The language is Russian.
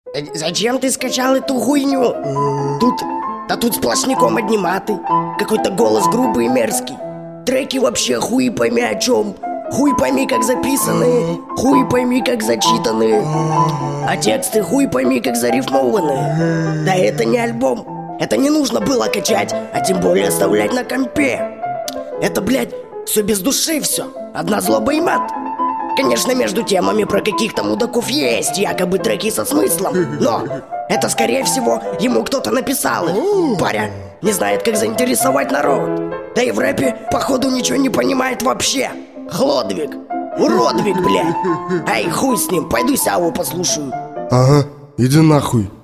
Зачем ты скачал эту хуйню? Тут сплошняком одни маты. Какой-то голос грубый и мерзкий. Треки вообще хуй пойми о чем. Хуй пойми как записанные. Хуй пойми как зачитанные. А тексты хуй пойми как зарифмованные. Да это не альбом. Это не нужно было качать, а тем более оставлять на компе. Это, блядь, все без души все. Одна злоба и мат. Конечно, между темами про каких-то мудаков есть якобы треки со смыслом. Но это, скорее всего, ему кто-то написал их. Паря не знает, как заинтересовать народ. Да и в рэпе, походу, ничего не понимает вообще. Хлодвиг, уродвиг, блядь. Ай, хуй с ним, пойду Сяву послушаю. Ага, иди нахуй.